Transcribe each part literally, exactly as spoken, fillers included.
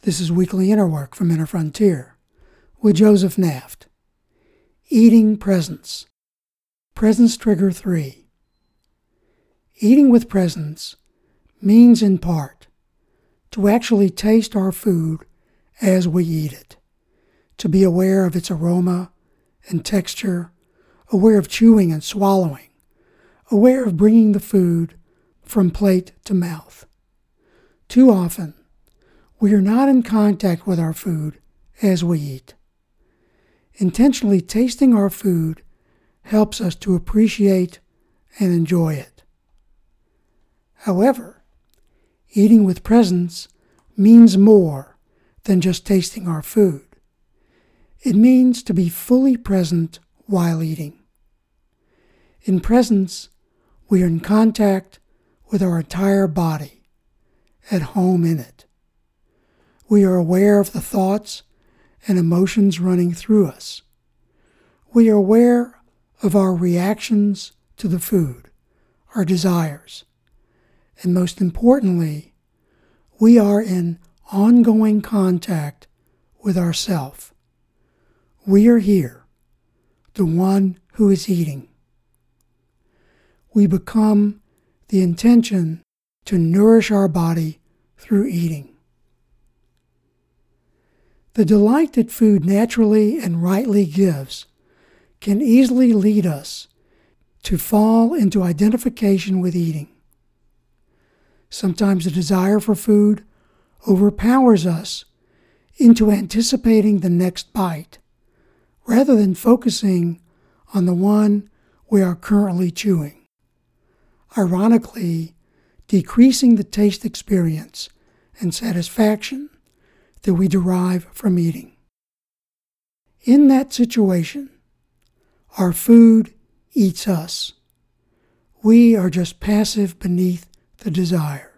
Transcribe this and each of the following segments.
This is Weekly Inner Work from Inner Frontier with Joseph Naft. Eating Presence. Presence Trigger three. Eating with presence means in part to actually taste our food as we eat it, to be aware of its aroma and texture, aware of chewing and swallowing, aware of bringing the food from plate to mouth. Too often, we are not in contact with our food as we eat. Intentionally tasting our food helps us to appreciate and enjoy it. However, eating with presence means more than just tasting our food. It means to be fully present while eating. In presence, we are in contact with our entire body, at home in it. We are aware of the thoughts and emotions running through us. We are aware of our reactions to the food, our desires, and most importantly, we are in ongoing contact with ourself. We are here, the one who is eating. We become the intention to nourish our body through eating. The delight that food naturally and rightly gives can easily lead us to fall into identification with eating. Sometimes the desire for food overpowers us into anticipating the next bite, rather than focusing on the one we are currently chewing, ironically decreasing the taste experience and satisfaction that we derive from eating. In that situation, our food eats us. We are just passive beneath the desire.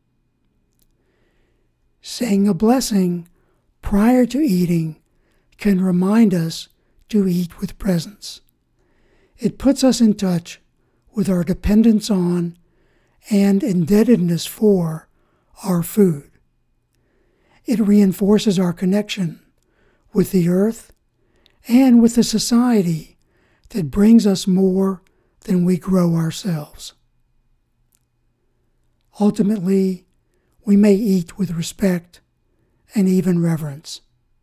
Saying a blessing prior to eating can remind us to eat with presence. It puts us in touch with our dependence on and indebtedness for our food. It reinforces our connection with the earth and with the society that brings us more than we grow ourselves. Ultimately, we may eat with respect and even reverence.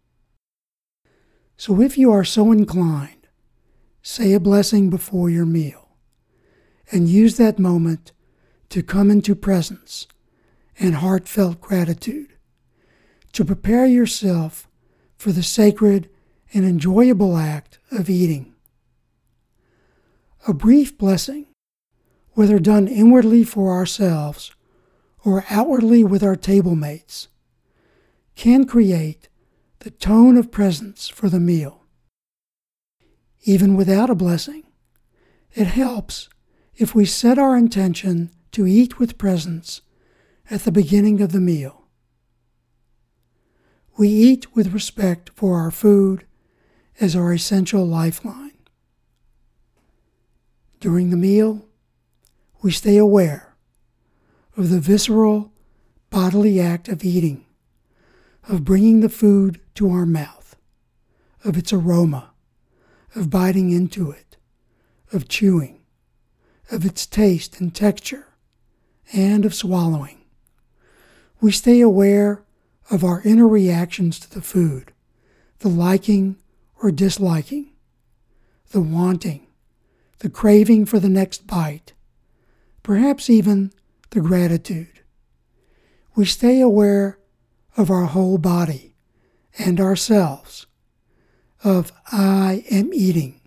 So if you are so inclined, say a blessing before your meal and use that moment to come into presence and heartfelt gratitude, to prepare yourself for the sacred and enjoyable act of eating. A brief blessing, whether done inwardly for ourselves or outwardly with our table mates, can create the tone of presence for the meal. Even without a blessing, it helps if we set our intention to eat with presence at the beginning of the meal. We eat with respect for our food as our essential lifeline. During the meal, we stay aware of the visceral, bodily act of eating, of bringing the food to our mouth, of its aroma, of biting into it, of chewing, of its taste and texture, and of swallowing. We stay aware of our inner reactions to the food, the liking or disliking, the wanting, the craving for the next bite, perhaps even the gratitude. We stay aware of our whole body and ourselves, of I am eating.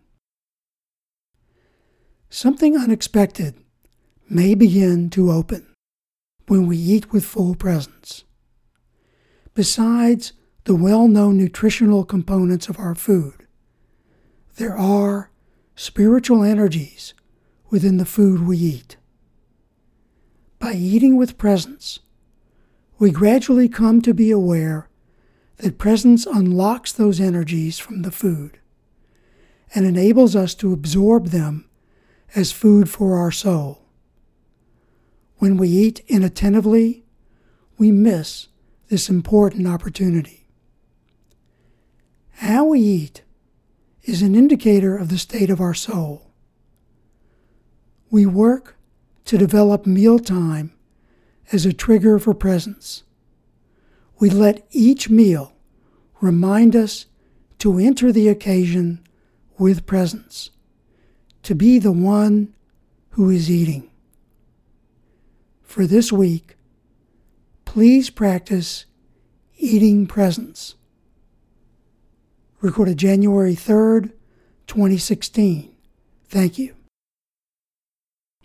Something unexpected may begin to open when we eat with full presence. Besides the well-known nutritional components of our food, there are spiritual energies within the food we eat. By eating with presence, we gradually come to be aware that presence unlocks those energies from the food and enables us to absorb them as food for our soul. When we eat inattentively, we miss this important opportunity. How we eat is an indicator of the state of our soul. We work to develop mealtime as a trigger for presence. We let each meal remind us to enter the occasion with presence, to be the one who is eating. For this week, please practice eating presence. Recorded January third, twenty sixteen. Thank you.